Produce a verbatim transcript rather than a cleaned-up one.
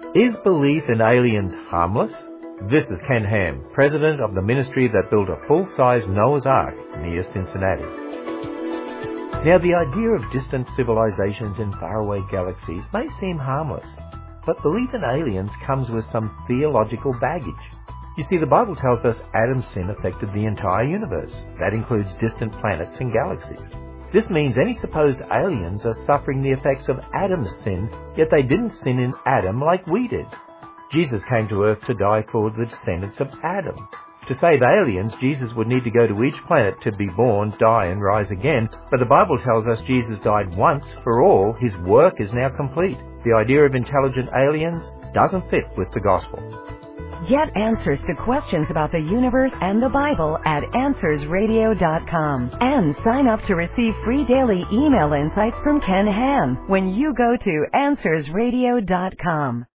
Is belief in aliens harmless? This is Ken Ham, president of the ministry that built a full-size Noah's Ark near Cincinnati. Now, the idea of distant civilizations in faraway galaxies may seem harmless, but belief in aliens comes with some theological baggage. You see, the Bible tells us Adam's sin affected the entire universe. That includes distant planets and galaxies. This means any supposed aliens are suffering the effects of Adam's sin, yet they didn't sin in Adam like we did. Jesus came to earth to die for the descendants of Adam. To save aliens, Jesus would need to go to each planet to be born, die, and rise again, but the Bible tells us Jesus died once for all. His work is now complete. The idea of intelligent aliens doesn't fit with the gospel. Get answers to questions about the universe and the Bible at answers radio dot com. And sign up to receive free daily email insights from Ken Ham when you go to answers radio dot com.